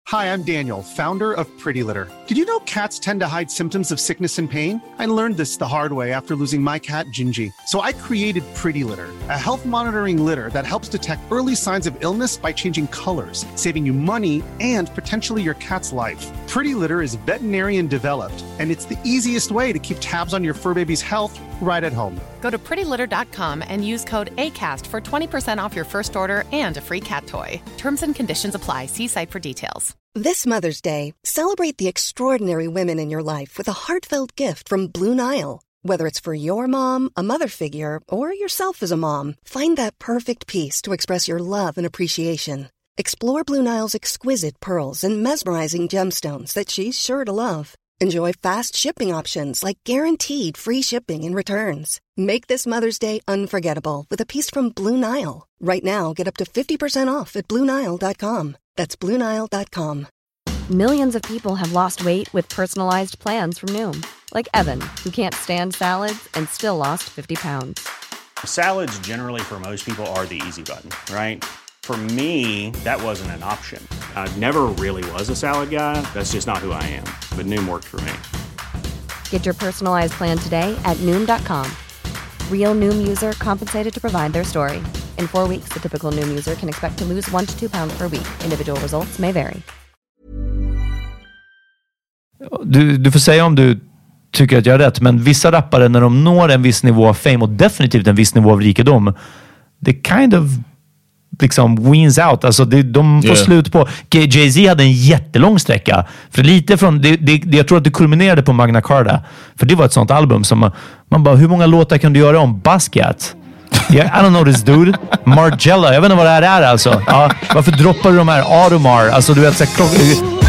Hi, I'm Daniel, founder of Pretty Litter. Did you know cats tend to hide symptoms of sickness and pain? I learned this the hard way after losing my cat, Gingy. So I created Pretty Litter, a health monitoring litter that helps detect early signs of illness by changing colors, saving you money and potentially your cat's life. Pretty Litter is veterinarian developed, and it's the easiest way to keep tabs on your fur baby's health right at home. Go to prettylitter.com and use code ACAST for 20% off your first order and a free cat toy. Terms and conditions apply. See site for details. This Mother's Day, celebrate the extraordinary women in your life with a heartfelt gift from Blue Nile. Whether it's for your mom, a mother figure, or yourself as a mom, find that perfect piece to express your love and appreciation. Explore Blue Nile's exquisite pearls and mesmerizing gemstones that she's sure to love. Enjoy fast shipping options like guaranteed free shipping and returns. Make this Mother's Day unforgettable with a piece from Blue Nile. Right now, get up to 50% off at BlueNile.com. That's BlueNile.com. Millions of people have lost weight with personalized plans from Noom. Like Evan, who can't stand salads and still lost 50 pounds. Salads generally for most people are the easy button, right? For me, that wasn't an option. I never really was a salad guy. That's just not who I am. But Noom worked for me. Get your personalized plan today at Noom.com. Real Noom user compensated to provide their story. In 4 weeks, the typical Noom user can expect to lose 1 to 2 pounds per week. Individual results may vary. Du får säga om du tycker att jag har rätt, men vissa rappare när de når en viss nivå av fame och definitivt en viss nivå av rikedom, det kind of liksom wins out. Alltså de får slut på. Jay-Z hade en jättelång sträcka. För lite från jag tror att det kulminerade på Magna Carta. För det var ett sånt album som man bara, hur många låtar kan du göra om Basquiat? I don't know this dude. Margiela, jag vet inte vad det här är alltså. Ja, varför droppar du de här Audemars? Alltså du vet så här,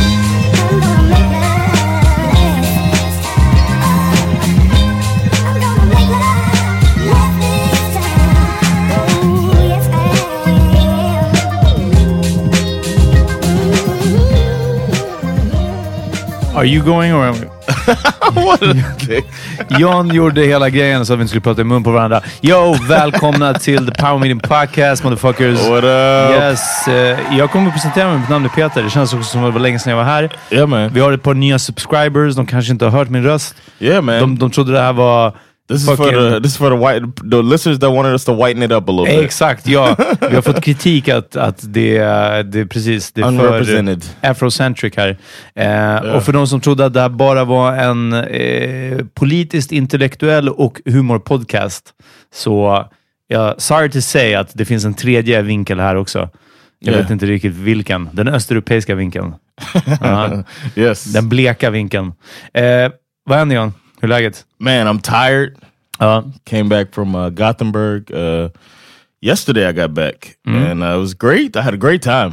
Are you going or am I? John gjorde hela grejen så att vi inte skulle prata i mun på varandra. Yo, välkomna till The Power Meeting Podcast, motherfuckers. What up? Yes, jag kommer att presentera mig. Mitt namn är Peter. Det känns också som att det var länge sedan jag var här. Yeah, man. Vi har ett par nya subscribers. De kanske inte har hört min röst. Yeah, man. De trodde det här var... This is for the listeners that wanted us to whiten it up a little bit. Exakt, ja. Vi har fått kritik att det är precis det är unrepresented. För afrocentric här. Och för de som trodde att det här bara var en politiskt intellektuell och humorpodcast, så sorry to say att det finns en tredje vinkel här också. Jag vet inte riktigt vilken. Den östeuropeiska vinkeln. Yes. Den bleka vinkeln. Vad händer, John? Hur är läget? Man, I'm tired. Came back from Gothenburg. Yesterday I got back. And it was great. I had a great time.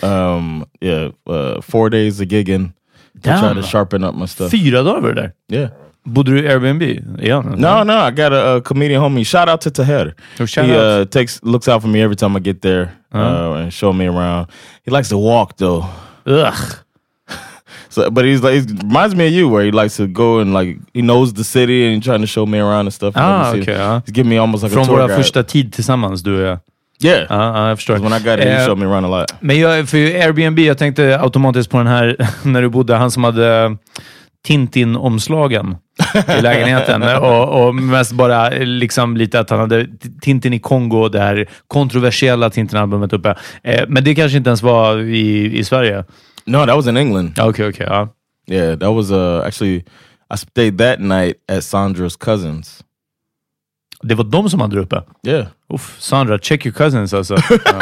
4 days of gigging. Trying to sharpen up my stuff. 4 dagar var det där? Yeah. Bodde du i Airbnb? No, I got a comedian homie. Shout out to Taher. He looks out for me every time I get there and show me around. He likes to walk though. Ugh. So, but he reminds me of you, where he likes to go and like he knows the city and trying to show me around and stuff. Okay. He's giving me almost like från a tour våra guide. första tid tillsammans, du och jag. Yeah. Jag förstår. When I got it, he showed me around a lot. Men för Airbnb, jag tänkte automatiskt på den här när du bodde, han som hade Tintin-omslagen i lägenheten och mest bara liksom lite att han hade Tintin i Kongo, det här kontroversiella Tintin-albumet uppe. Men det kanske inte ens var i Sverige. No, that was in England. Okay. Yeah, that was actually I stayed that night at Sandra's cousins. Det var de som hade uppe? Yeah. Sandra, check your cousins alltså.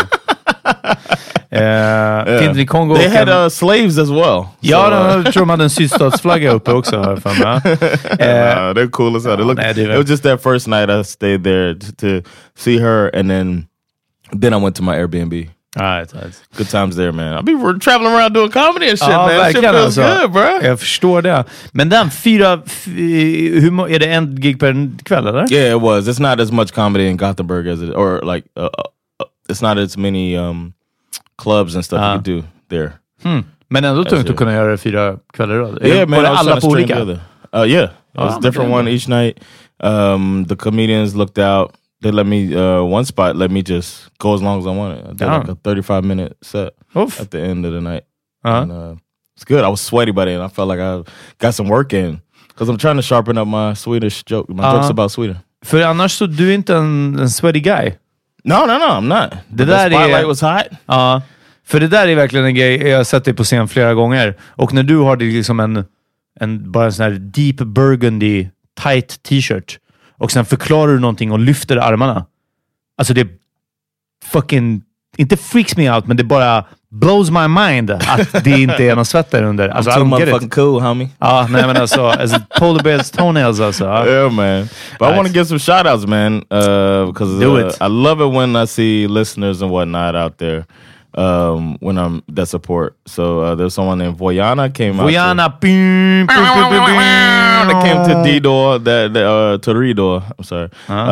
Tintin i Kongo. They had slaves as well. Ja, jag tror de hade en sydstatsflagga uppe också. They're cool as hell. It was just that first night I stayed there to see her, and then I went to my Airbnb. Right. Good times there, man. I'll be traveling around doing comedy and shit, man. Shit feels good, bro. Jag förstår det. Men den är det en gig per kväll, eller? Yeah, it was. It's not as much comedy in Gothenburg as it, or like, it's not as many clubs and stuff you can do there. Men ändå tungt att kunna göra det 4 kvällar då. Yeah, man. Alla på olika? Yeah. It was a different one each night. The comedians looked out. They let me, one spot let me just go as long as I wanted. I did like a 35-minute set at the end of the night. And, it's good. I was sweaty by then. I felt like I got some work in. Because I'm trying to sharpen up my Swedish joke. My jokes about Sweden. För annars så du är inte en sweaty guy. No, I'm not. Det the där spotlight was hot. Ja, för det där är verkligen en grej. Jag har sett dig på scen flera gånger. Och när du har det liksom bara en sån här deep burgundy tight t-shirt. Och sen förklarar du någonting och lyfter armarna. Alltså det fucking... Inte freaks me out, men det bara blows my mind att det inte är någon svett där under. Alltså, I'm too motherfucking cool, homie. Ja, nej men alltså polar bears toenails alltså. Yeah, man. But I want to give some shout outs, man. Because I love it when I see listeners and whatnot out there. When I'm that support. So there's someone named Voyana came out. Voyana, that came to D-Door, to Redor. I'm sorry.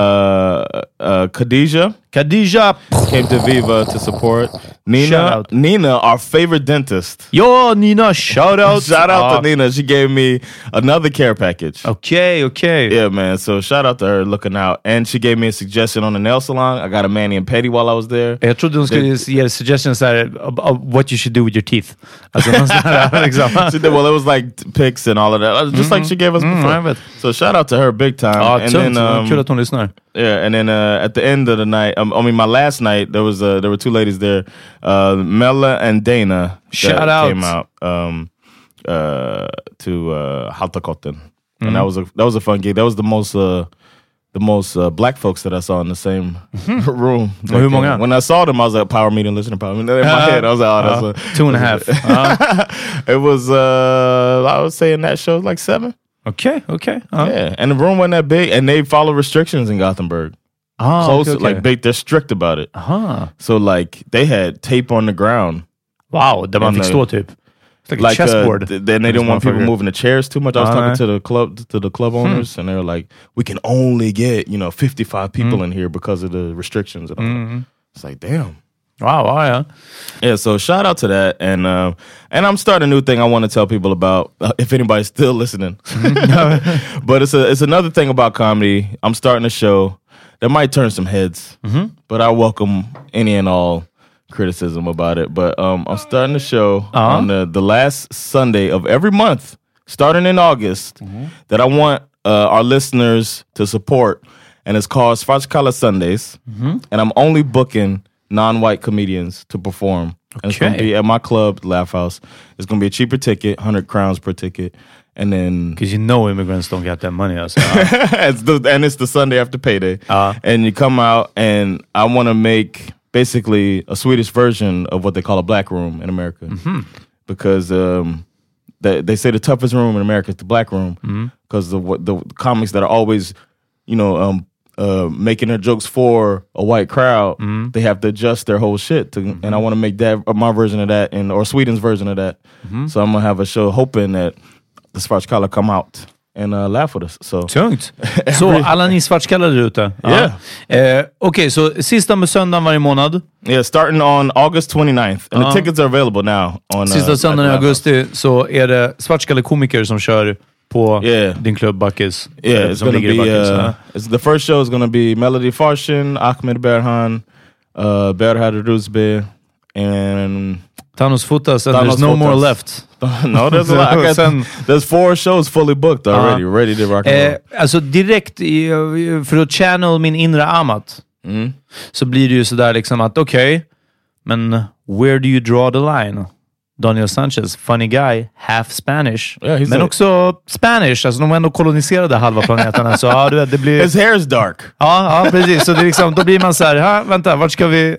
Khadija came to Viva to support. Nina, our favorite dentist. Yo, Nina, shout out. Shout out to Nina. She gave me another care package. Okay. Yeah, man. So shout out to her looking out. And she gave me a suggestion on the nail salon. I got a mani and pedi while I was there. Jag trodde hon skulle ge suggestions of what you should do with your teeth. Alltså, she did, well, it was like picks and all of that. Just like she gave us before. So shout out to her big time. And then, kul att hon lyssnar. Yeah, and then at the end of the night, my last night, there were two ladies there, Mella and Dana. Shout out. Came out to Haltakotten, and that was a fun gig. That was the most black folks that I saw in the same room. Hur många? When I saw them, I was like, power meeting, listening to power meeting. In my head, I was like, oh, that's 2.5. It was, I would say in that show, like 7. Okay. Yeah, and the room wasn't that big, and they follow restrictions in Gothenburg. Close, okay. Like big, they're strict about it. So like they had tape on the ground. Wow, där man fick stå typ. It's like a chessboard. Then they didn't want people moving the chairs too much. I was talking to the club owners, and they were like, "We can only get 55 people in here because of the restrictions." And it's like, damn. Wow, yeah. Yeah, so shout out to that, and I'm starting a new thing I want to tell people about, if anybody's still listening. But it's another thing about comedy. I'm starting a show that might turn some heads, but I welcome any and all criticism about it. But I'm starting a show on the last Sunday of every month, starting in August, that I want our listeners to support, and it's called Svartskala Sundays, and I'm only booking non-white comedians to perform. And it's going to be at my club, Laugh House. It's going to be a cheaper ticket, 100 crowns per ticket. And then... Because immigrants don't get that money. Also. It's the Sunday after payday. And you come out, and I want to make basically a Swedish version of what they call a black room in America. Because they say the toughest room in America is the black room. Because the comics that are always, making their jokes for a white crowd, they have to adjust their whole shit and I want to make that my version of that or Sweden's version of that. So I'm gonna have a show hoping that the Svartskala come out and laugh with us. So tungt. Så alla ni svartskallade där ute. Yeah. Okay, så sista söndagen varje månad. Yeah, starting on August 29th. And the tickets are available now on sista söndagen i augusti så är det svartskalle komiker som kör på din klubb Backes. Yeah, it's gonna be the first show is gonna be Melody Farshin, Ahmed Berhan, Berhad Ruzbe, and Thanos Fotas, and there's no more left. No, there's a lot. There's 4 shows fully booked already, ready to rock and roll. Alltså direkt för att channel min inre Amat så blir det ju sådär liksom att men where do you draw the line? Daniel Sanchez, funny guy, half Spanish. Yeah, men också Spanish. Alltså de var ändå koloniserade halva planeten. Så du vet, det blir... His hair is dark. Ja, precis. Så det är liksom, då blir man så här, vänta, vart ska vi...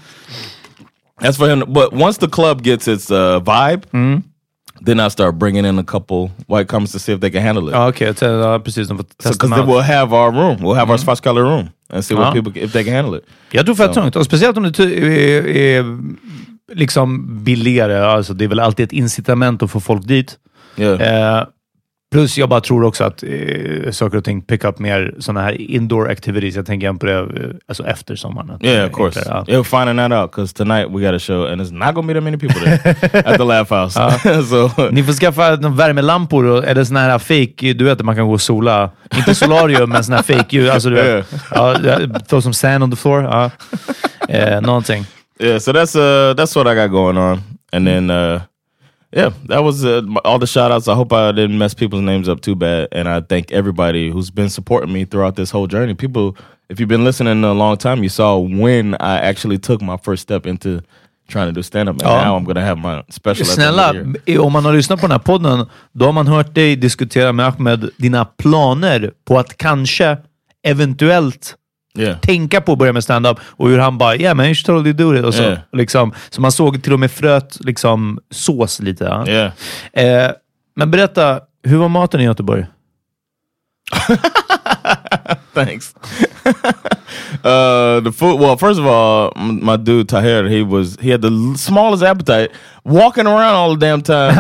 That's for him. But once the club gets its vibe, then I start bringing in a couple white comics to see if they can handle it. Okay, precis. De får testa because then we'll have our room. We'll have our Svartskala room and see what people, if they can handle it. Jag tror fett tungt. Och speciellt om det är liksom billigare. Alltså det är väl alltid ett incitament att få folk dit. Yeah. Plus jag bara tror också att saker och ting pick up mer såna här indoor activities. Jag tänker på det alltså efter sommaren. Yeah, of course. You're finding that out because tonight we got a show and there's not gonna be that many people there at the Laugh House. So. Ni får skaffa värmelampor eller såna här fake, du vet att man kan gå och sola. Inte solarium men såna här fake. Alltså du vet, throw some sand on the floor. Någonting. Yeah, so that's what I got going on. And then Yeah, that was all the shout outs. I hope I didn't mess people's names up too bad. And I thank everybody who's been supporting me throughout this whole journey. People, if you've been listening a long time, you saw when I actually took my first step into trying to do stand-up. And now I'm going to have my special. Snälla, om man har lyssnat på den här podden, då har man hört dig diskutera med Ahmed dina planer på att kanske, eventuellt tänka på att börja med stand-up, och hur han bara, yeah man, you should totally do it, och så, liksom, så man såg till och med fröt liksom sås lite. Ja? Men berätta, hur var maten i Göteborg? Thanks. The food, well, first of all, my dude Tahir, he had the smallest appetite, walking around all the damn time,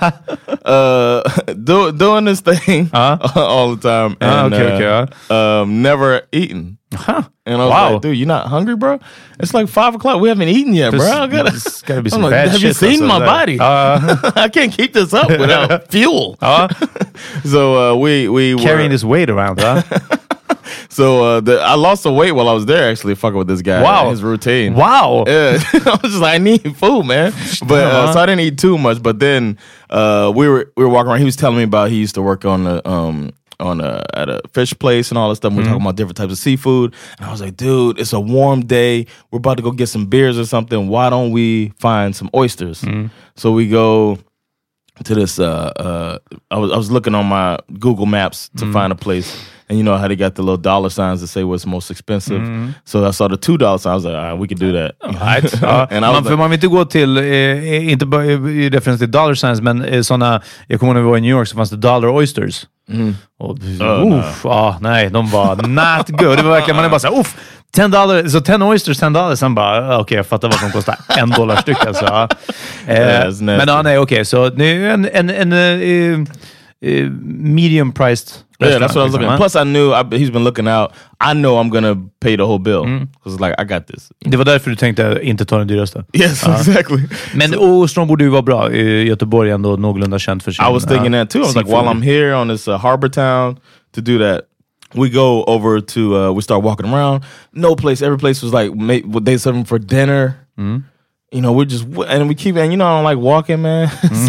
doing this thing all the time, and never eating. And I was like, dude, you not hungry, bro? It's like 5 o'clock. We haven't eaten yet, bro. It's gotta be some bad have shit. You seen my body? I can't keep this up without fuel. So we carrying this weight around, huh? So I lost some weight while I was there, actually, fucking with this guy. Wow. His routine. Wow. Yeah. I was just like, I need food, man. But so I didn't eat too much. But then we were walking around. He was telling me about he used to work on at a fish place and all that stuff. We were talking about different types of seafood. And I was like, dude, it's a warm day. We're about to go get some beers or something. Why don't we find some oysters? So we go to this. I was looking on my Google Maps to find a place. And you know how they got the little dollar signs that say what's most expensive. So I saw the $2 sign. I was like, all right, we could do that. Right. And man vill inte gå till, inte bara i referens till dollar signs, men sådana, jag kommer ihåg när vi var i New York så fanns det dollar oysters. Och, nej, de var not good. Det var verkligen, man är bara såhär, $10, så 10 oysters, $10. Sen bara, okej, jag fattar vad som kostar $1 styck alltså. Men nej, okej, så det är en medium priced. Yeah, that's what I was looking at. Plus I knew he's been looking out. I know I'm gonna pay the whole bill. Because like, I got this. Det var därför du tänkte inte ta den dyraste. Yes, exactly. Men Åström borde ju vara bra. Göteborg ändå någorlunda känt för sin. I was thinking that too. I was like, while I'm here on this harbor town to do that, we go over to, we start walking around. No place, every place was like, they serve them for dinner. You know, we're just, and we keep, and you know, I don't like walking, man.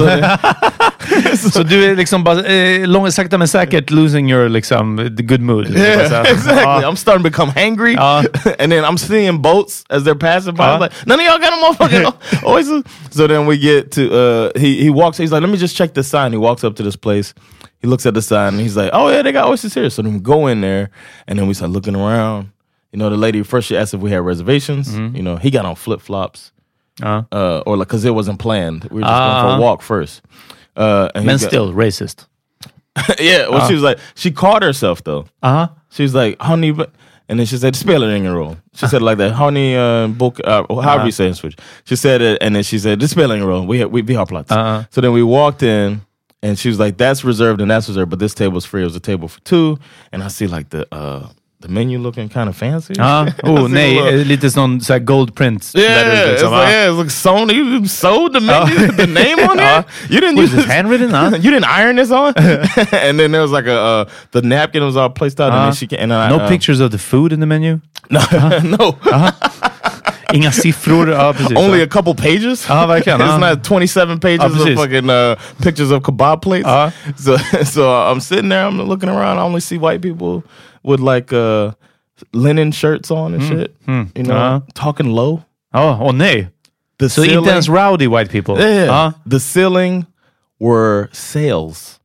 Så du är liksom bara sakta men säkert losing your liksom the good mood. Yeah, exactly. I'm starting to become hangry. And then I'm seeing boats as they're passing by. I'm like, none of y'all got a motherfucking oysters. So then we get to, he walks, he's like, let me just check the sign. He walks up to this place. He looks at the sign and he's like, oh yeah, they got oysters here. So then we go in there and then we start looking around. You know, the lady first, she asked if we had reservations. You know, he got on flip-flops. Or like, cause it wasn't planned. We were just going for a walk first. Men still racist. Yeah, well, she was like, she caught herself though. She was like, honey, and then she said, spelar ingen roll. She said it like that, honey, book, however you say in Swedish. She said it, and then she said, det spelar ingen roll. We har plats. So then we walked in, and she was like, that's reserved and that's reserved, but this table's free. It was a table for 2, and I see like the menu looking kind of fancy. Nej, lite sån så gold print. Yeah, liksom, it's like Sony. You sold the menu, the name on it. You didn't use this handwritten. You didn't iron this on. And then there was like the napkin was all placed out, and then she and no pictures of the food in the menu. No, no. Inga siffror. Precis, only a couple pages. Verkligen. It's not 27 pages of fucking pictures of kebab plates. So I'm sitting there, I'm looking around. I only see white people with like linen shirts on and shit. You know, talking low. Nej. So inte ens rowdy white people. Yeah. The ceiling were sails.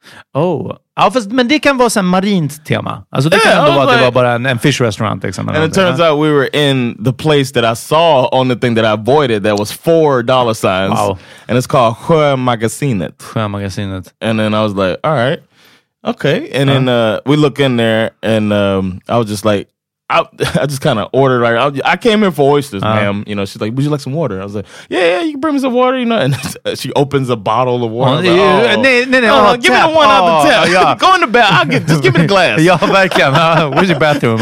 Men det kan vara så marint tema. Alltså det kan ändå vara att det var bara en fish restaurant liksom. And it turns out we were in the place that I saw on the thing that I avoided that was $4 signs. Wow. And it's called Sjömagasinet. Sjömagasinet. And then I was like, all right. Okay. And then we look in there and I was just like, I just kind of ordered. Like, I came in for oysters, ma'am. You know, she's like, would you like some water? I was like, yeah, you can bring me some water, you know. And she opens a bottle of water. Give me the one out the tap. Yeah. Go in the bath. Just give me the glass. Ja, verkligen. Where's your bathroom?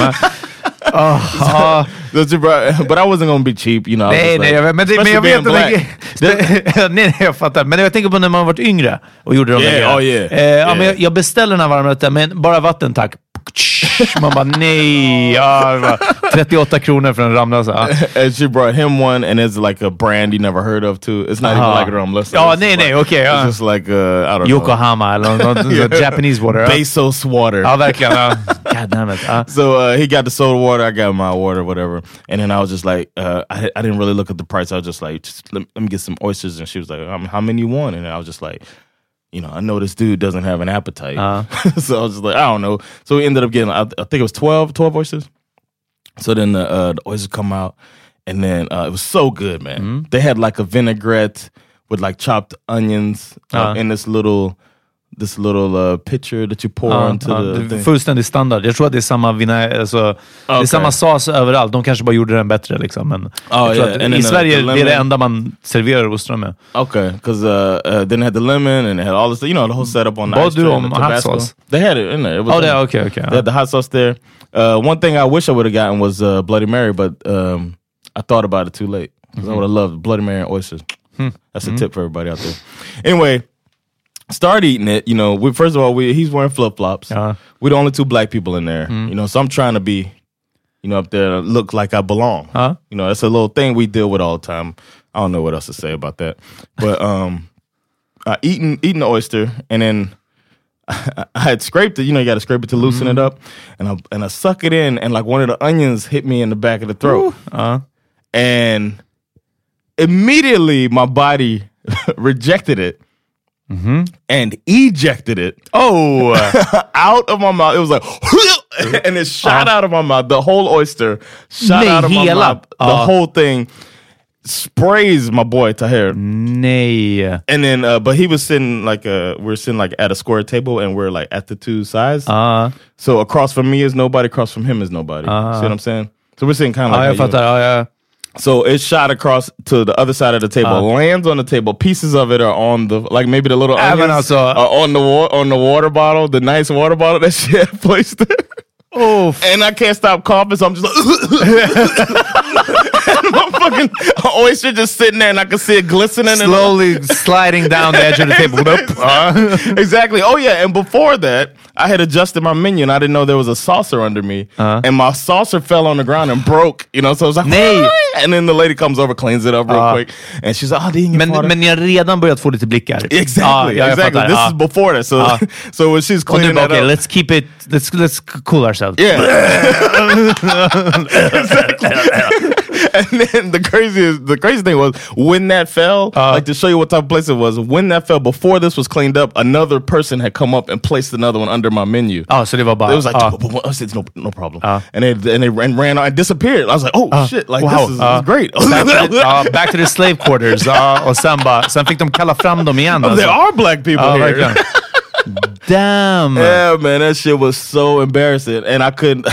But I wasn't gonna be cheap, you know. Men jag vet nej, jag fattar. Men jag tänker på när man varit yngre och gjorde de grejerna. Men jag beställer den här varmrätten, men bara vatten tack. Man bara nej. 38 kronor för en ramla. And she brought him one, and it's like a brand you never heard of too. It's not even like a ramlösa. Ja, nej, okej. It's just like, I don't know. Yokohama eller något Japanese water. Bezos water. Ja, verkligen. God damn it. So he got the soda water, I got my water, whatever. And then I was just like, I didn't really look at the price. I was just like, let me get some oysters. And she was like, how many you want? And I was just like, you know, I know this dude doesn't have an appetite. So I was just like, I don't know. So we ended up getting, I think it was 12 oysters. So then the oysters come out, and then it was so good, man. Mm-hmm. They had like a vinaigrette with like chopped onions in this little pitcher that you pour into the thing. Fullständig standard. Jag tror att det är samma det är samma sås överallt. De kanske bara gjorde den bättre liksom, men jag tror att i Sverige det är det enda man serverar ostron med. Okay, because then it had the lemon and it had all this, you know, the whole setup on the ice tray and the hot sauce. They had it in there. It was okay. They had the hot sauce there. One thing I wish I would have gotten was Bloody Mary, but I thought about it too late. I would have loved Bloody Mary and oysters. That's a tip for everybody out there. Anyway, start eating it. You know, first of all, he's wearing flip-flops. We're the only two black people in there. You know, so I'm trying to be, you know, up there, look like I belong. You know, it's a little thing we deal with all the time. I don't know what else to say about that. But eating the oyster, and then I had scraped it. You know, you got to scrape it to loosen it up, and I suck it in, and like one of the onions hit me in the back of the throat, and immediately my body rejected it. And ejected it out of my mouth. It was like and it shot out of my mouth. The whole oyster shot out of my mouth. The whole thing sprays my boy Tahir. Nej. And then but he was sitting like we're sitting like at a square table, and we're like at the two sides. So across from me is nobody, across from him is nobody. See what I'm saying? So we're sitting kind of like yeah. So it shot across to the other side of the table, lands on the table. Pieces of it are on the, like maybe the little onions are on the water bottle, the nice water bottle that she had placed there. Oh, and I can't stop coughing, so I'm just like, my fucking oyster just sitting there, and I can see it glistening, slowly sliding down the edge of the table. Exactly. Oh yeah, and before that, I had adjusted my menu, and I didn't know there was a saucer under me, and my saucer fell on the ground and broke. You know, so I was like, nej. And then the lady comes over, cleans it up real quick, and she's like, det är ingen fara. Men ni har redan börjat få lite blickar. Exactly. This is before that. So, so when she's cleaning that up, let's keep it. Let's cool ourselves. Yeah. Exactly. And then the crazy thing was when that fell, like to show you what type of place it was, when that fell, before this was cleaned up, another person had come up and placed another one under my menu. So they were it was like, I said, no problem. And they ran out and disappeared. I was like, oh shit, like this is great. Back to the slave quarters. Och sen fick de kalla fram dem igen. There are black people here. Damn. Yeah, man, that shit was so embarrassing, and I couldn't.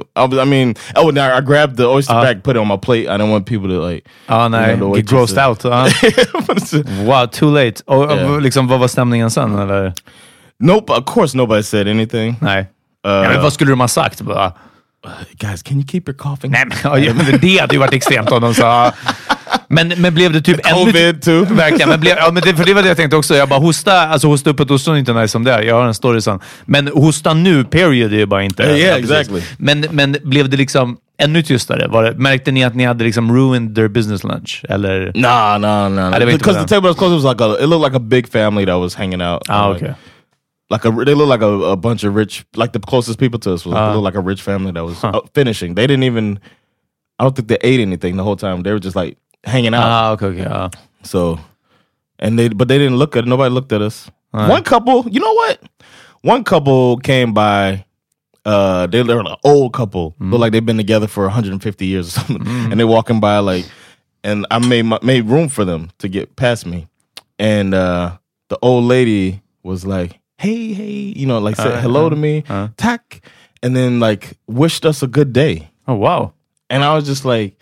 I grabbed the oyster back, put it on my plate. I didn't want people to like. Get grossed out. Wow, too late. Liksom, vad var stämningen sen, eller? Nope, of course nobody said anything. Nej. Men vad skulle de ha sagt? Guys, can you keep your coughing? Nej, men det hade ju varit extremt om de sa. Men blev det typ COVID too? Verkligen, för det var det jag tänkte också. Jag bara hosta upp ett ostron, inte nice som det är. Jag har en story sen. Men hosta nu, period, är ju bara inte. Yeah, exactly. Men blev det liksom ännu tystare? Märkte ni att ni hade liksom ruined their business lunch? Eller? No. Because the table was close, it looked like a big family that was hanging out. Okay. They look like a bunch of rich, like the closest people to us looked like a rich family that was finishing. They didn't even, I don't think they ate anything the whole time. They were just like hanging out. Okay. So, but they didn't look at it. Nobody looked at us. One couple, you know what? One couple came by. They were an old couple, look like they've been together for 150 years or something. And they're walking by and I made room for them to get past me. And the old lady was like, hey, you know, like said hello to me, tack, and then like wished us a good day. Oh, wow. And I was just like,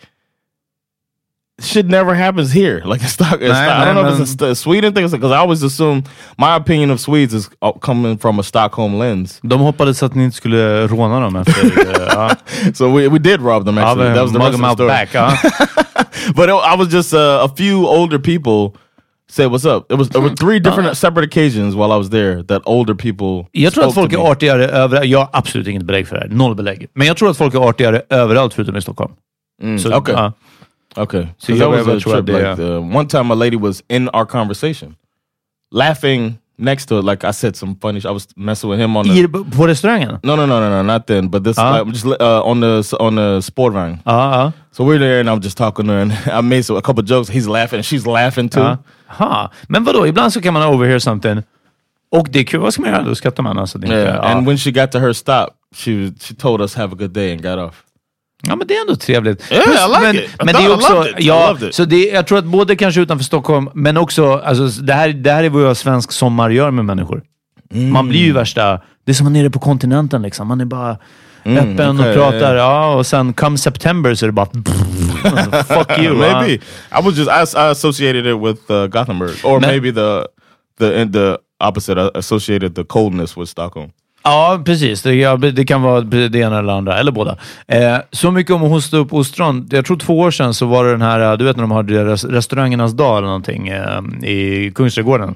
shit never happens here. Like I don't know if it's a Sweden thing, because I always assume my opinion of Swedes is coming from a Stockholm lens. De hoppades att ni inte skulle råna dem efter. So we did rob them actually. That was the rest of the story. Back, But I was just a few older people say what's up. There were 3 different separate occasions while I was there that older people. Jag tror att folk är artigare överallt. Jag har absolut inget belägg för det här. 0 belägg. Men jag tror att folk är artigare överallt förutom i Stockholm. So, okay. Okay. So that was a trip. Like one time a lady was in our conversation, laughing next to it. Like I said some funny. I was messing with him on the på restaurangen. No, not then. But this just on the Sportvagn. So we're there and I'm just talking to her and I made a couple jokes. He's laughing and she's laughing too. Men vadå? Ibland så kan man overhear something. Och det är kul. Vad ska man göra? Då skrattar man alltså. And when she got to her stop, she told us have a good day and got off. Ja, men det är ändå trevligt. Yeah, I like it. Men det är också, så det, jag tror att både kanske utanför Stockholm, men också, alltså, det här är vad svensk sommar gör med människor. Man blir ju värsta, det är som man är nere på kontinenten liksom. Man är bara öppen och pratar, och sen come September så är det bara fuck you. Maybe. I associated it with Gothenburg. Or maybe the opposite, I associated the coldness with Stockholm. Ja, precis. Det kan vara det ena eller andra, eller båda. Så mycket om att hosta upp ostron. Jag tror 2 år sedan så var det den här, du vet när de hade restaurangernas dag eller någonting i Kungsträdgården.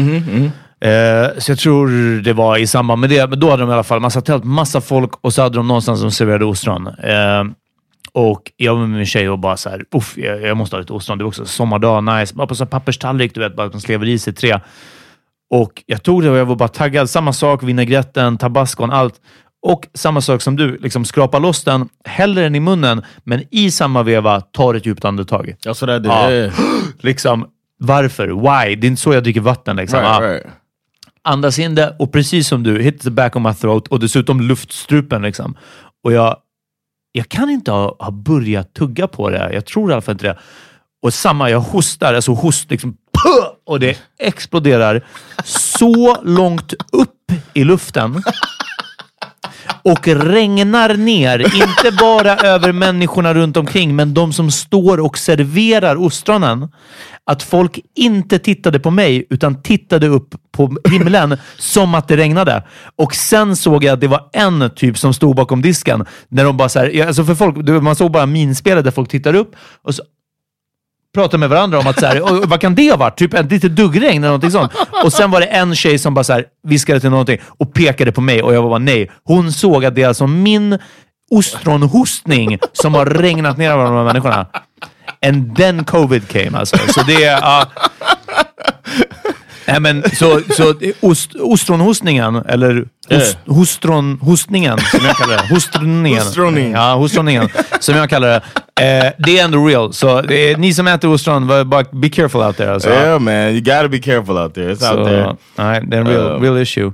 Så jag tror det var i samband med det. Men då hade de i alla fall massa folk och så hade de någonstans som serverade ostron. Och jag med min tjej och bara så här, jag måste ha lite ostron. Det var också sommardag, nice. Bara på så papperstallrik, du vet, bara att de slever i sig 3. Och jag tog det och jag var bara taggad. Samma sak, vinägretten, tabascon, allt. Och samma sak som du, liksom skrapa loss den, häller den i munnen, men i samma veva tar ett djupt andetag. Ja, så det är liksom, varför? Why? Det är inte så jag dricker vatten. Liksom. Right. Andas in det och precis som du, hit the back of my throat och dessutom luftstrupen. Liksom. Och jag kan inte ha börjat tugga på det. Jag tror i alla fall inte det. Och samma, jag hostar, alltså liksom, och det exploderar så långt upp i luften och regnar ner, inte bara över människorna runt omkring, men de som står och serverar ostronen, att folk inte tittade på mig utan tittade upp på himlen som att det regnade. Och sen såg jag att det var en typ som stod bakom disken när de bara så här, alltså för folk, man såg bara minspelet där folk tittar upp och så pratar med varandra om att så här, vad kan det ha varit? Typ ett lite duggregn eller någonting sånt. Och sen var det en tjej som bara så här viskade till någonting och pekade på mig och jag var bara nej. Hon såg att det är alltså min ostronhostning som har regnat ner av de här människorna. And then COVID came alltså. Så det är nej men så ostronhostningen eller hostningen som jag kallar det. Hostroningen som jag kallar det. Det är ändå real. Så ni som äter ostron, bara be careful out there alltså. Yeah man, you gotta be careful out there. It's out there. Nej, det är en real issue.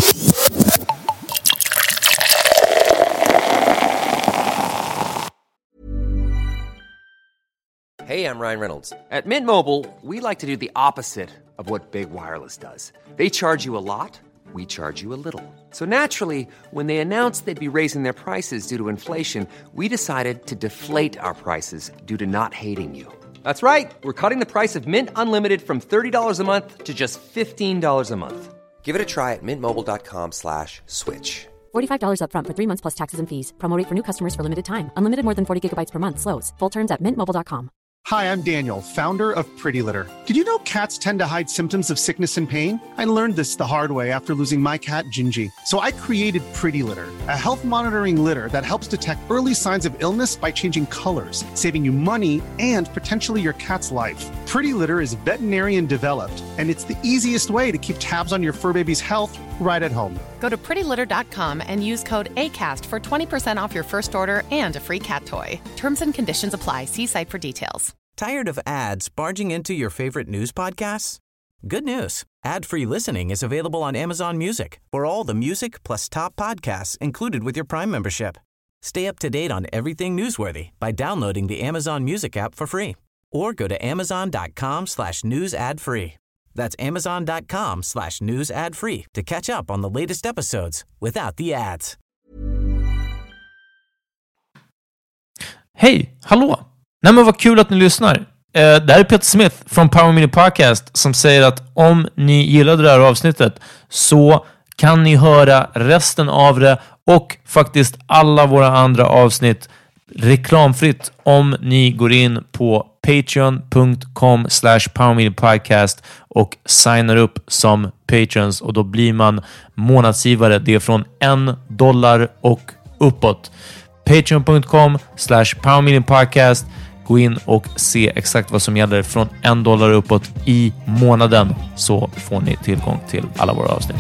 Hey, I'm Ryan Reynolds. At Mint Mobile, we like to do the opposite of what Big Wireless does. They charge you a lot, we charge you a little. So naturally, when they announced they'd be raising their prices due to inflation, we decided to deflate our prices due to not hating you. That's right. We're cutting the price of Mint Unlimited from $30 a month to just $15 a month. Give it a try at mintmobile.com/switch. $45 up front for 3 months plus taxes and fees. Promo rate for new customers for limited time. Unlimited more than 40 gigabytes per month. Slows full terms at mintmobile.com. Hi, I'm Daniel, founder of Pretty Litter. Did you know cats tend to hide symptoms of sickness and pain? I learned this the hard way after losing my cat, Gingy. So I created Pretty Litter, a health monitoring litter that helps detect early signs of illness by changing colors, saving you money and potentially your cat's life. Pretty Litter is veterinarian developed, and it's the easiest way to keep tabs on your fur baby's health right at home. Go to prettylitter.com and use code ACAST for 20% off your first order and a free cat toy. Terms and conditions apply. See site for details. Tired of ads barging into your favorite news podcasts? Good news. Ad-free listening is available on Amazon Music for all the music plus top podcasts included with your Prime membership. Stay up to date on everything newsworthy by downloading the Amazon Music app for free or go to amazon.com/news ad free. That's amazon.com/news ad free to catch up on the latest episodes without the ads. Hej, hallå! Nej men vad kul att ni lyssnar. Det här är Peter Smith från Power Mini Podcast som säger att om ni gillade det här avsnittet så kan ni höra resten av det och faktiskt alla våra andra avsnitt reklamfritt om ni går in på patreon.com/powermeetingpodcast och signar upp som patrons, och då blir man månadsgivare. Det är från $1 och uppåt. Patreon.com/powermeetingpodcast. Gå in och se exakt vad som gäller. Från $1 uppåt i månaden så får ni tillgång till alla våra avsnitt.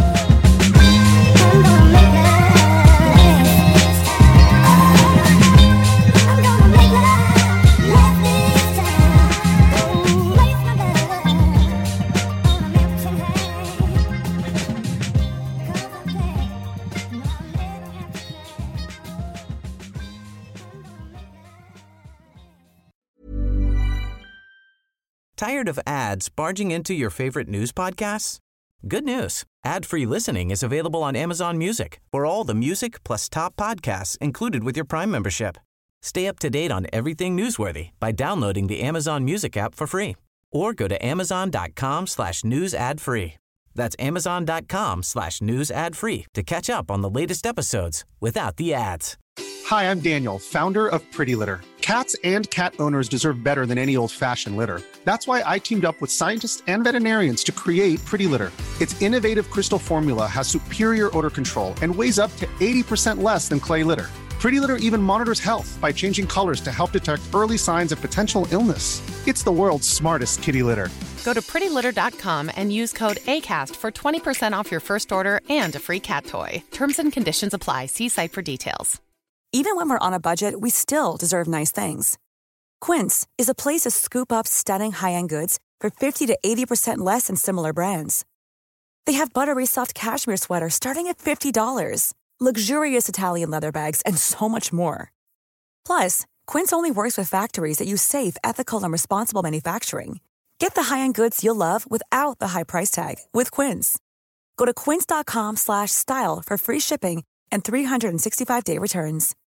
Tired of ads barging into your favorite news podcasts? Good news. Ad-free listening is available on Amazon Music for all the music plus top podcasts included with your Prime membership. Stay up to date on everything newsworthy by downloading the Amazon Music app for free or go to amazon.com/news ad free. That's amazon.com/news ad free to catch up on the latest episodes without the ads. Hi, I'm Daniel, founder of Pretty Litter. Cats and cat owners deserve better than any old-fashioned litter. That's why I teamed up with scientists and veterinarians to create Pretty Litter. Its innovative crystal formula has superior odor control and weighs up to 80% less than clay litter. Pretty Litter even monitors health by changing colors to help detect early signs of potential illness. It's the world's smartest kitty litter. Go to prettylitter.com and use code ACAST for 20% off your first order and a free cat toy. Terms and conditions apply. See site for details. Even when we're on a budget, we still deserve nice things. Quince is a place to scoop up stunning high-end goods for 50 to 80% less than similar brands. They have buttery soft cashmere sweaters starting at $50, luxurious Italian leather bags, and so much more. Plus, Quince only works with factories that use safe, ethical, and responsible manufacturing. Get the high-end goods you'll love without the high price tag with Quince. Go to quince.com/style for free shipping and 365-day returns.